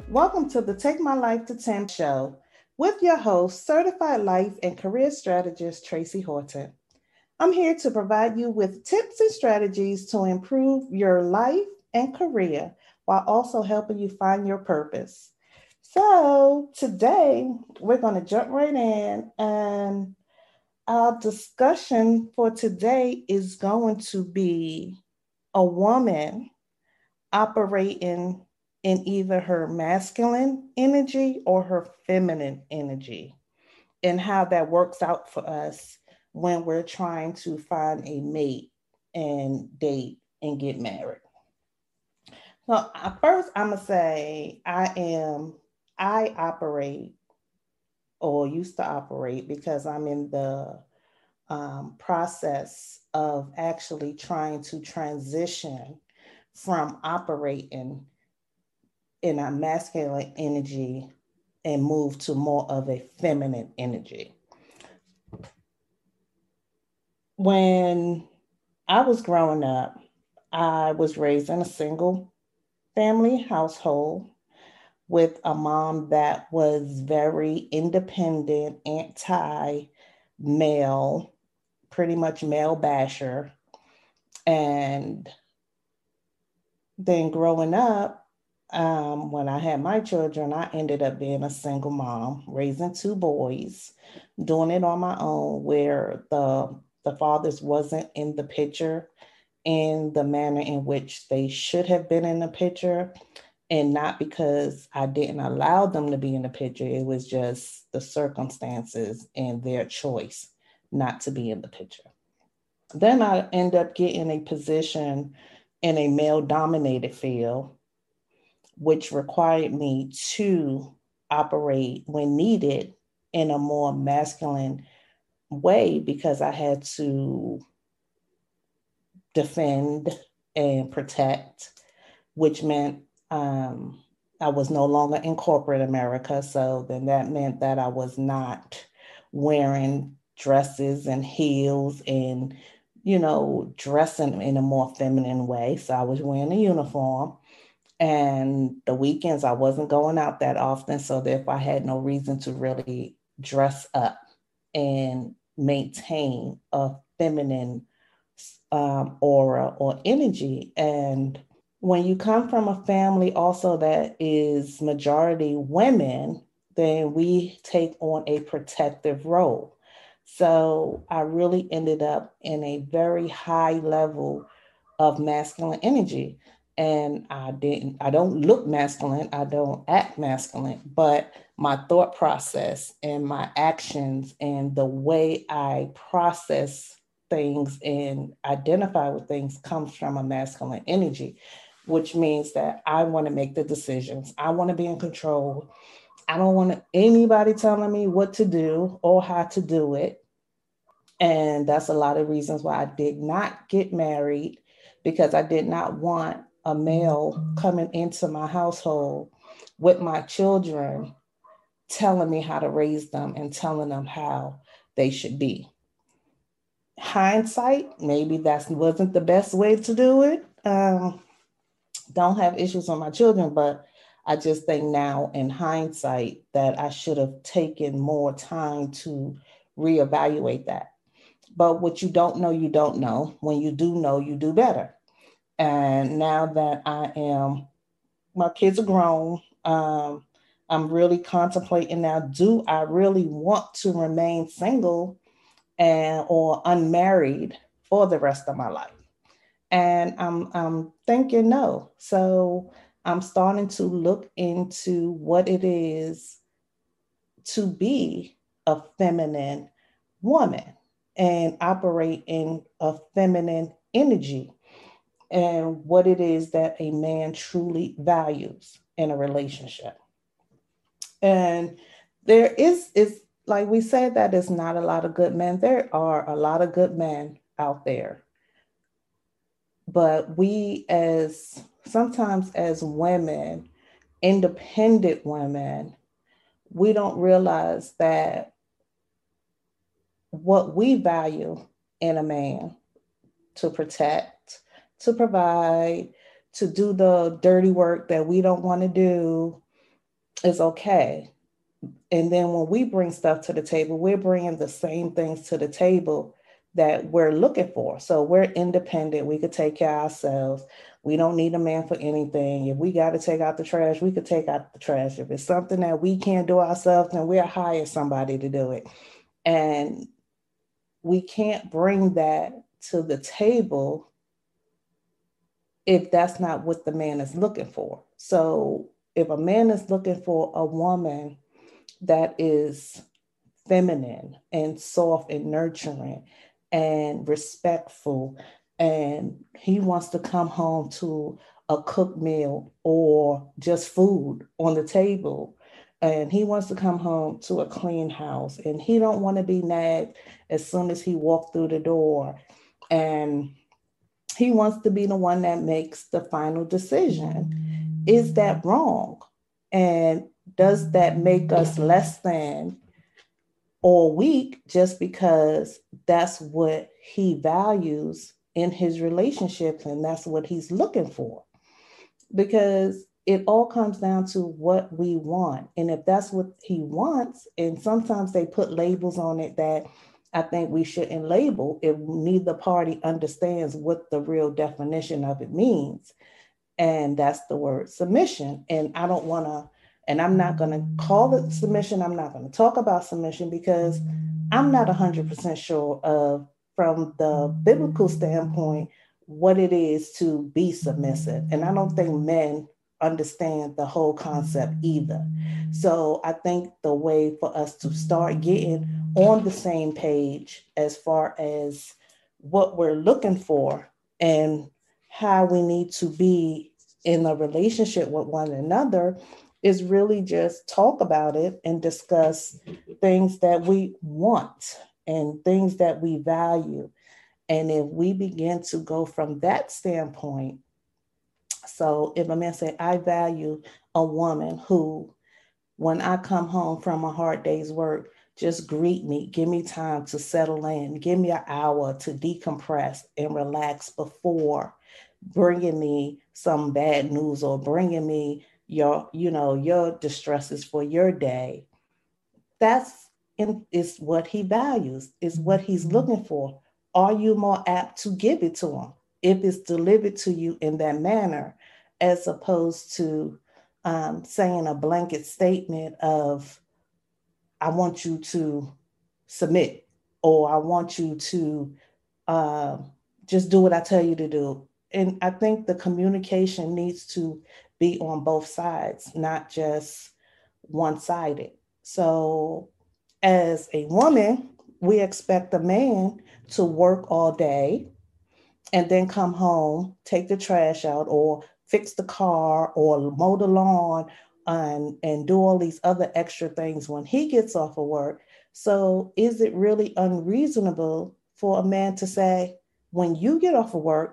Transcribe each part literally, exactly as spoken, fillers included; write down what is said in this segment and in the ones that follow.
Welcome to the Take My Life to ten show with your host, certified life and career strategist Tracy Horton. I'm here to provide you with tips and strategies to improve your life and career while also helping you find your purpose. So, today we're going to jump right in, and our discussion for today is going to be a woman operating in either her masculine energy or her feminine energy, and how that works out for us when we're trying to find a mate and date and get married. So, uh, first, I'm gonna say I am, I operate or used to operate because I'm in the um, process of actually trying to transition from operating in a masculine energy and move to more of a feminine energy. When I was growing up, I was raised in a single family household with a mom that was very independent, anti male, pretty much male basher. And then growing up, um, when I had my children, I ended up being a single mom, raising two boys, doing it on my own, where the the fathers wasn't in the picture in the manner in which they should have been in the picture, and not because I didn't allow them to be in the picture. It was just the circumstances and their choice not to be in the picture. Then I end up getting a position in a male dominated field, which required me to operate when needed in a more masculine way because I had to defend and protect, which meant um, I was no longer in corporate America. So then that meant that I was not wearing dresses and heels and, you know, dressing in a more feminine way. So I was wearing a uniform. And the weekends, I wasn't going out that often. So therefore, I had no reason to really dress up and maintain a feminine um, aura or energy. And when you come from a family also that is majority women, then we take on a protective role. So I really ended up in a very high level of masculine energy. And I didn't, I don't look masculine, I don't act masculine, but my thought process and my actions and the way I process things and identify with things comes from a masculine energy, which means that I want to make the decisions. I want to be in control. I don't want anybody telling me what to do or how to do it. And that's a lot of reasons why I did not get married, because I did not want a male coming into my household with my children telling me how to raise them and telling them how they should be. Hindsight, maybe that wasn't the best way to do it. Um, don't have issues on my children, but I just think now in hindsight that I should have taken more time to reevaluate that. But what you don't know, you don't know. When you do know, you do better. And now that I am, my kids are grown, um, I'm really contemplating now, do I really want to remain single and or unmarried for the rest of my life? And I'm, I'm thinking no. So I'm starting to look into what it is to be a feminine woman and operate in a feminine energy, and what it is that a man truly values in a relationship. And there is is like we said that there's not a lot of good men. There are a lot of good men out there. But we as sometimes as women, independent women, we don't realize that what we value in a man, to protect, to provide, to do the dirty work that we don't want to do, is okay. And then when we bring stuff to the table, we're bringing the same things to the table that we're looking for. So we're independent. We could take care of ourselves. We don't need a man for anything. If we got to take out the trash, we could take out the trash. If it's something that we can't do ourselves, then we'll hire somebody to do it. And we can't bring that to the table if that's not what the man is looking for. So if a man is looking for a woman that is feminine and soft and nurturing and respectful, and he wants to come home to a cooked meal or just food on the table, and he wants to come home to a clean house, and he don't want to be nagged as soon as he walked through the door, and he wants to be the one that makes the final decision. Is that wrong? And does that make us less than or weak just because that's what he values in his relationships and that's what he's looking for? Because it all comes down to what we want. And if that's what he wants, and sometimes they put labels on it that I think we shouldn't label if neither party understands what the real definition of it means. And that's the word submission. And I don't want to, and I'm not going to call it submission. I'm not going to talk about submission because I'm not one hundred percent sure of, from the biblical standpoint, what it is to be submissive. And I don't think men understand the whole concept either. So I think the way for us to start getting on the same page as far as what we're looking for and how we need to be in a relationship with one another is really just talk about it and discuss things that we want and things that we value. And if we begin to go from that standpoint, so if a man say, I value a woman who, when I come home from a hard day's work, just greet me, give me time to settle in, give me an hour to decompress and relax before bringing me some bad news or bringing me your, you know, your distresses for your day. That's in, is what he values, is what he's looking for. Are you more apt to give it to him if it's delivered to you in that manner, as opposed to um, saying a blanket statement of, I want you to submit, or I want you to uh, just do what I tell you to do. And I think the communication needs to be on both sides, not just one sided. So, as a woman, we expect a man to work all day and then come home, take the trash out, or fix the car, or mow the lawn, and, and do all these other extra things when he gets off of work. So, is it really unreasonable for a man to say, when you get off of work,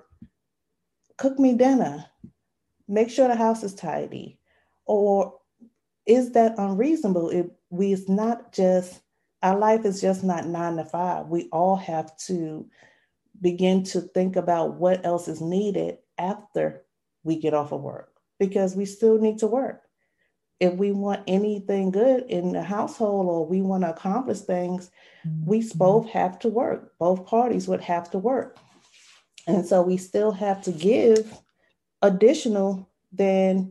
cook me dinner, make sure the house is tidy? Or is that unreasonable? If we, it's not just, our life is just not nine to five. We all have to begin to think about what else is needed after we get off of work, because we still need to work. If we want anything good in the household or we want to accomplish things, we both have to work. Both parties would have to work. And so we still have to give additional than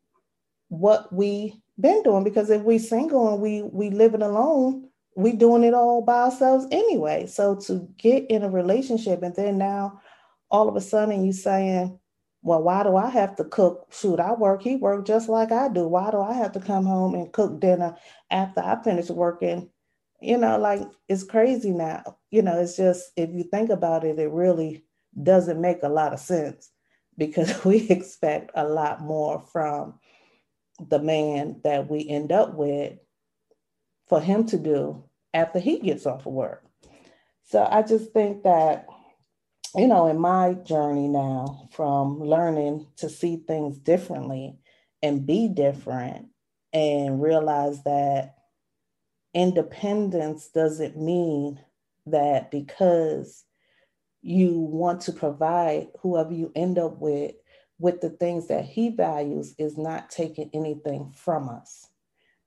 what we been doing, because if we single and we we living alone, we doing it all by ourselves anyway. So to get in a relationship and then now all of a sudden you saying, well, why do I have to cook? Shoot, I work, he work just like I do. Why do I have to come home and cook dinner after I finish working? You know, like, it's crazy now. You know, it's just, if you think about it, it really doesn't make a lot of sense, because we expect a lot more from the man that we end up with for him to do after he gets off of work. So I just think that, you know, in my journey now from learning to see things differently and be different and realize that independence doesn't mean that because you want to provide whoever you end up with with the things that he values is not taking anything from us.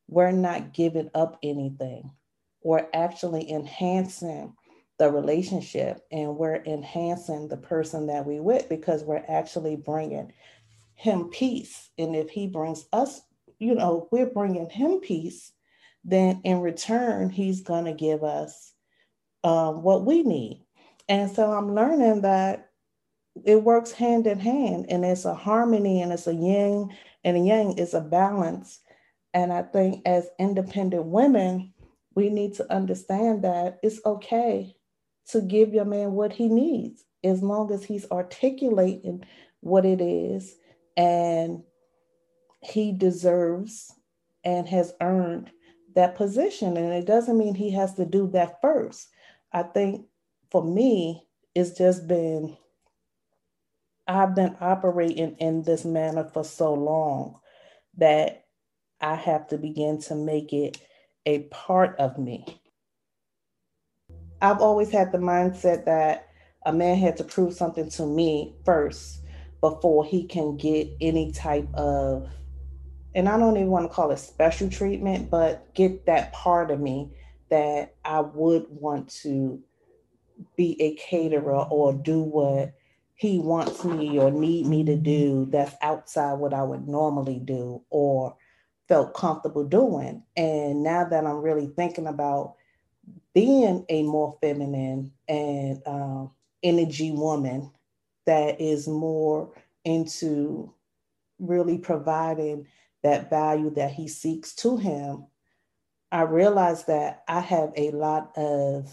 we're not giving up anything. We're actually enhancing the relationship, and we're enhancing the person that we with, because we're actually bringing him peace. And if he brings us, you know, we're bringing him peace, then in return, he's going to give us um, what we need. And so I'm learning that it works hand in hand, and it's a harmony, and it's a yin and a yang, is a balance. And I think as independent women, we need to understand that it's okay to give your man what he needs, as long as he's articulating what it is, and he deserves and has earned that position. And it doesn't mean he has to do that first. I think for me, it's just been, I've been operating in this manner for so long that I have to begin to make it a part of me. I've always had the mindset that a man had to prove something to me first before he can get any type of, and I don't even want to call it special treatment, but get that part of me that I would want to be a caterer or do what he wants me or need me to do that's outside what I would normally do or felt comfortable doing. And now that I'm really thinking about being a more feminine and um, energy woman that is more into really providing that value that he seeks to him, I realize that I have a lot of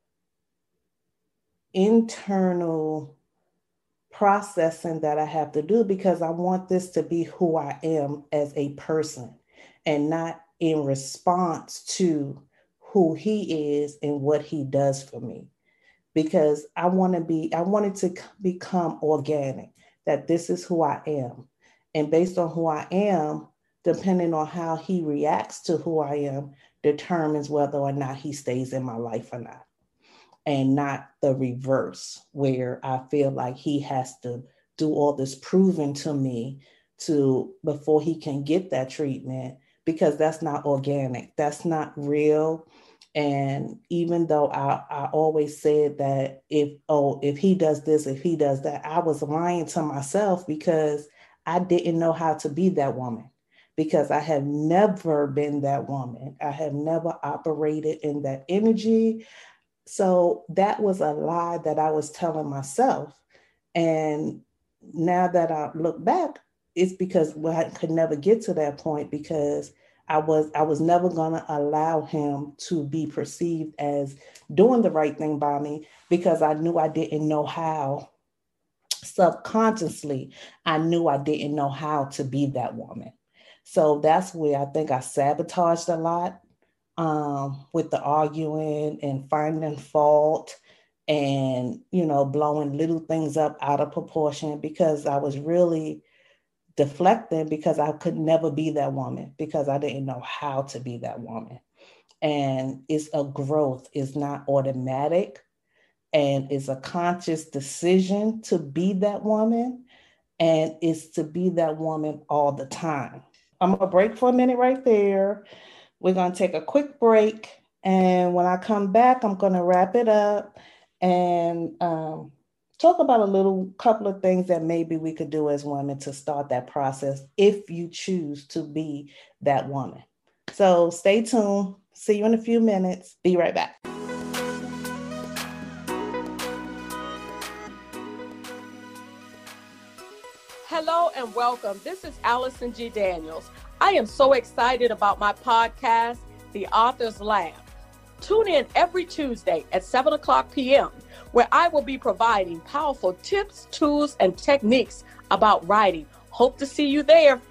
internal processing that I have to do, because I want this to be who I am as a person and not in response to who he is and what he does for me. Because I want to be, I want it to become organic, that this is who I am. And based on who I am, depending on how he reacts to who I am, determines whether or not he stays in my life or not. And not the reverse, where I feel like he has to do all this proving to me to before he can get that treatment, because that's not organic, that's not real. And even though I, I always said that if, oh, if he does this, if he does that, I was lying to myself, because I didn't know how to be that woman, because I have never been that woman. I have never operated in that energy. So that was a lie that I was telling myself. And now that I look back, it's because well, I could never get to that point, because I was I was never going to allow him to be perceived as doing the right thing by me, because I knew I didn't know how. Subconsciously, I knew I didn't know how to be that woman. So that's where I think I sabotaged a lot. Um, with the arguing and finding fault and, you know, blowing little things up out of proportion, because I was really deflecting, because I could never be that woman, because I didn't know how to be that woman. And it's a growth, it's not automatic, and it's a conscious decision to be that woman, and it's to be that woman all the time. I'm gonna break for a minute right there. We're going to take a quick break. And when I come back, I'm going to wrap it up and um, talk about a little couple of things that maybe we could do as women to start that process if you choose to be that woman. So stay tuned. See you in a few minutes. Be right back. Hello and welcome. This is Allison G. Daniels. I am so excited about my podcast, The Author's Lab. Tune in every Tuesday at seven o'clock p.m., where I will be providing powerful tips, tools, and techniques about writing. Hope to see you there.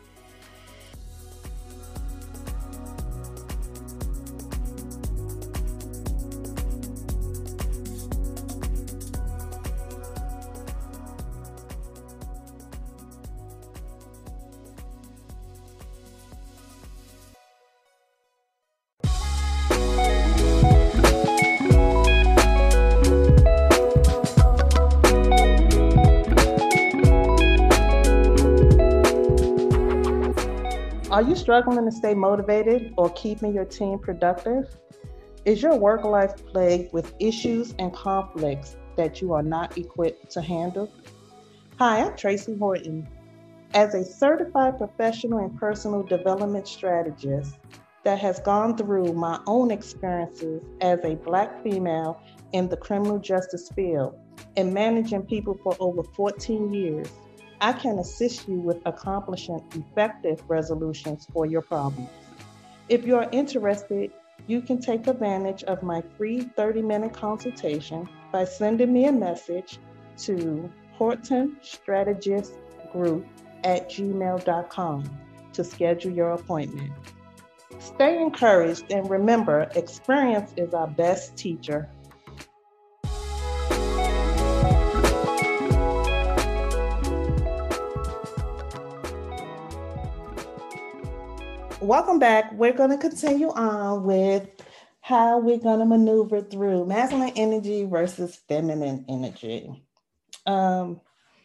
Are you struggling to stay motivated or keeping your team productive? Is your work life plagued with issues and conflicts that you are not equipped to handle? Hi, I'm Tracy Horton. As a certified professional and personal development strategist that has gone through my own experiences as a Black female in the criminal justice field and managing people for over fourteen years, I can assist you with accomplishing effective resolutions for your problems. If you are interested, you can take advantage of my free thirty minute consultation by sending me a message to Horton Strategist Group at gmail dot com to schedule your appointment. Stay encouraged and remember, experience is our best teacher. Welcome back. We're going to continue on with how we're going to maneuver through masculine energy versus feminine energy. Um,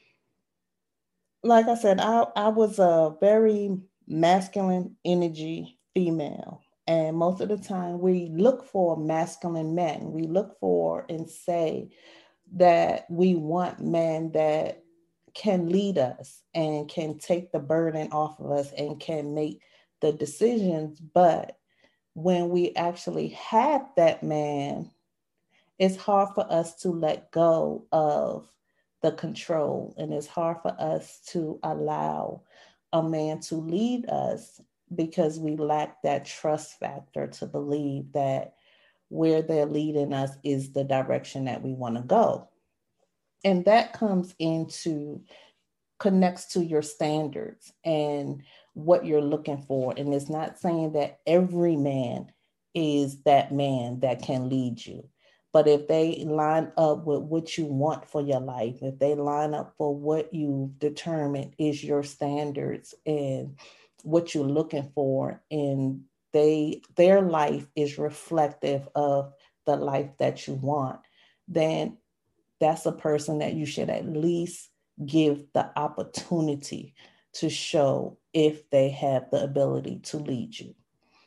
like I said, I, I was a very masculine energy female. And most of the time we look for masculine men. We look for and say that we want men that can lead us and can take the burden off of us and can make the decisions. But when we actually have that man, it's hard for us to let go of the control, and it's hard for us to allow a man to lead us because we lack that trust factor to believe that where they're leading us is the direction that we want to go. And that comes into connects to your standards and what you're looking for. And it's not saying that every man is that man that can lead you. But if they line up with what you want for your life, if they line up for what you've determined is your standards and what you're looking for, and they their life is reflective of the life that you want, then that's a person that you should at least give the opportunity to show if they have the ability to lead you.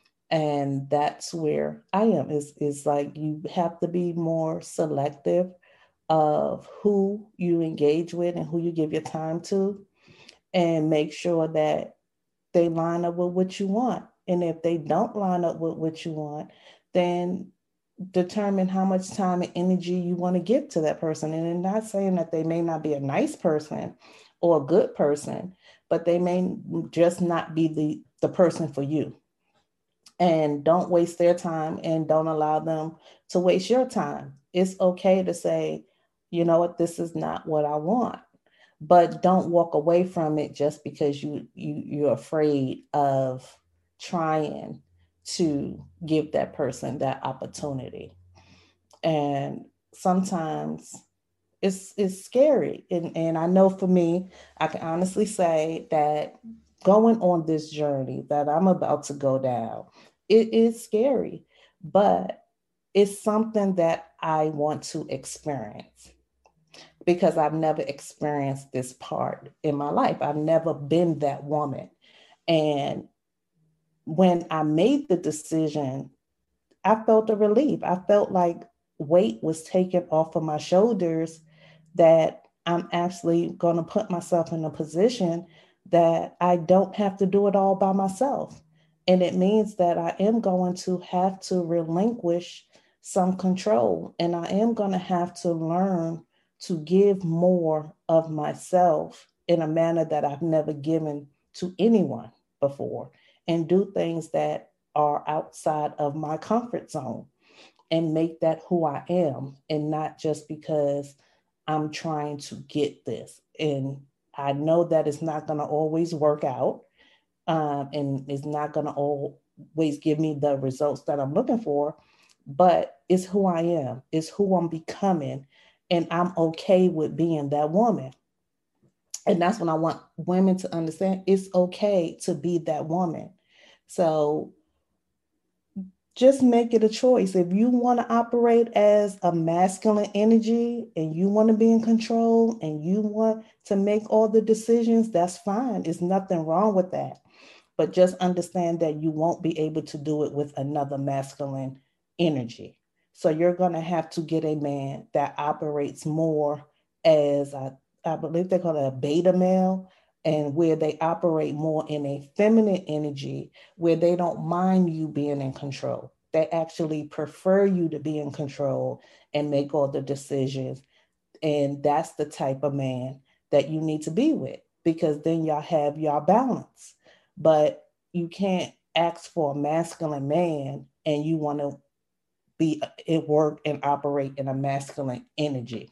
And that's where I am, is, is like you have to be more selective of who you engage with and who you give your time to, and make sure that they line up with what you want. And if they don't line up with what you want, then determine how much time and energy you want to give to that person. And I'm not saying that they may not be a nice person or a good person, but they may just not be the, the person for you. And don't waste their time and don't allow them to waste your time. It's okay to say, you know what, this is not what I want, but don't walk away from it just because you, you you're afraid of trying to give that person that opportunity. And sometimes it's it's scary. And, and I know for me, I can honestly say that going on this journey that I'm about to go down, it is scary, but it's something that I want to experience because I've never experienced this part in my life. I've never been that woman. And when I made the decision, I felt a relief. I felt like weight was taken off of my shoulders, that I'm actually going to put myself in a position that I don't have to do it all by myself. And it means that I am going to have to relinquish some control, and I am going to have to learn to give more of myself in a manner that I've never given to anyone before, and do things that are outside of my comfort zone and make that who I am, and not just because I'm trying to get this. And I know that it's not going to always work out, um, and it's not going to always give me the results that I'm looking for, but it's who I am, it's who I'm becoming, and I'm okay with being that woman. And that's when I want women to understand it's okay to be that woman. So just make it a choice. If you want to operate as a masculine energy and you want to be in control and you want to make all the decisions, that's fine. There's nothing wrong with that. but just understand that you won't be able to do it with another masculine energy. So you're going to have to get a man that operates more as a, I believe they call it a beta male, and where they operate more in a feminine energy, where they don't mind you being in control. They actually prefer you to be in control and make all the decisions. And that's the type of man that you need to be with, because then y'all have y'all balance. But you can't ask for a masculine man and you want to be at work and operate in a masculine energy.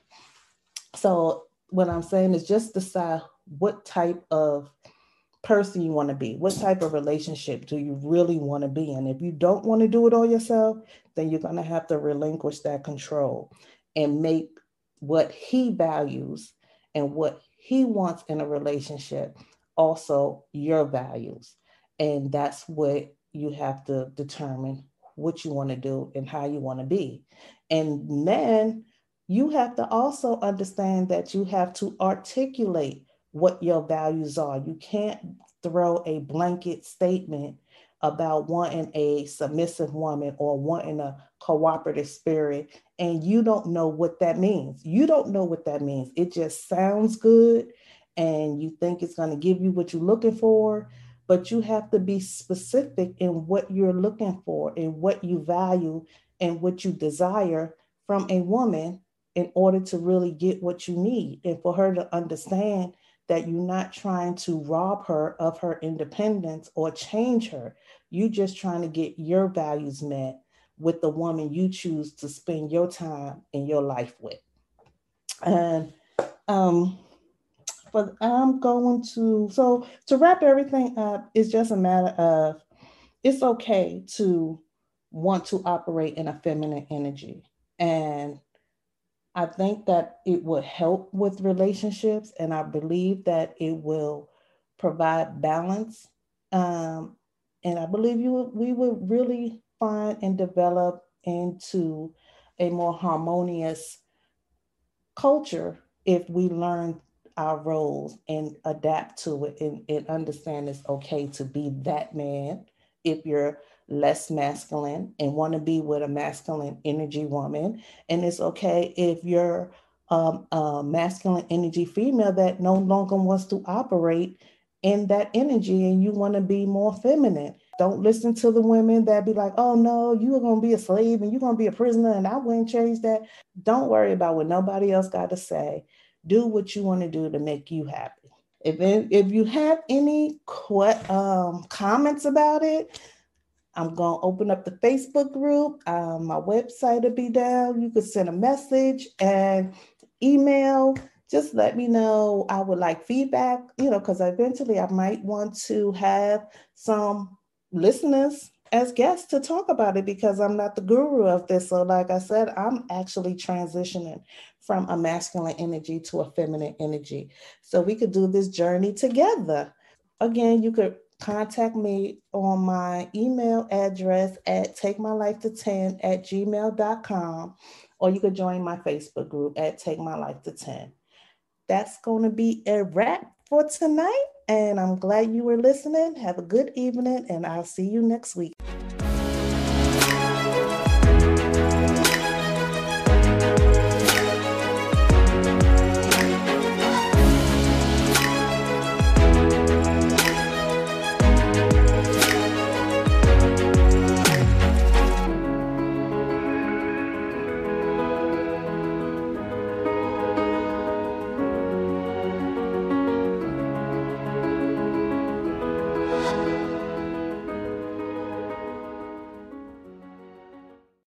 So what I'm saying is just decide what type of person you want to be. What type of relationship do you really want to be in? If you don't want to do it all yourself, then you're going to have to relinquish that control and make what he values and what he wants in a relationship also your values. And that's what you have to determine what you want to do and how you want to be. And then you have to also understand that you have to articulate what your values are. You can't throw a blanket statement about wanting a submissive woman or wanting a cooperative spirit, and you don't know what that means. You don't know what that means. It just sounds good, and you think it's going to give you what you're looking for, but you have to be specific in what you're looking for and what you value and what you desire from a woman in order to really get what you need, and for her to understand that you're not trying to rob her of her independence or change her. You're just trying to get your values met with the woman you choose to spend your time in your life with. And um, but I'm going to, so to wrap everything up, it's just a matter of, it's okay to want to operate in a feminine energy. And I think that it will help with relationships, and I believe that it will provide balance. Um, and I believe you would, we would really find and develop into a more harmonious culture if we learn our roles and adapt to it, and, and understand it's okay to be that man if you're less masculine and want to be with a masculine energy woman. And it's okay if you're um, a masculine energy female that no longer wants to operate in that energy and you want to be more feminine. Don't listen to the women that be like, oh no, you are going to be a slave and you're going to be a prisoner and I wouldn't change that. Don't worry about what nobody else got to say. Do what you want to do to make you happy. If, if you have any qu- um, comments about it, I'm going to open up the Facebook group. Um, my website will be down. You could send a message and email. Just let me know. I would like feedback, you know, because eventually I might want to have some listeners as guests to talk about it, because I'm not the guru of this. So like I said, I'm actually transitioning from a masculine energy to a feminine energy. So we could do this journey together. Again, you could contact me on my email address at take my life to ten at gmail dot com, or you could join my Facebook group at Take My Life to ten. That's going to be a wrap for tonight, and I'm glad you were listening. Have a good evening, and I'll see you next week.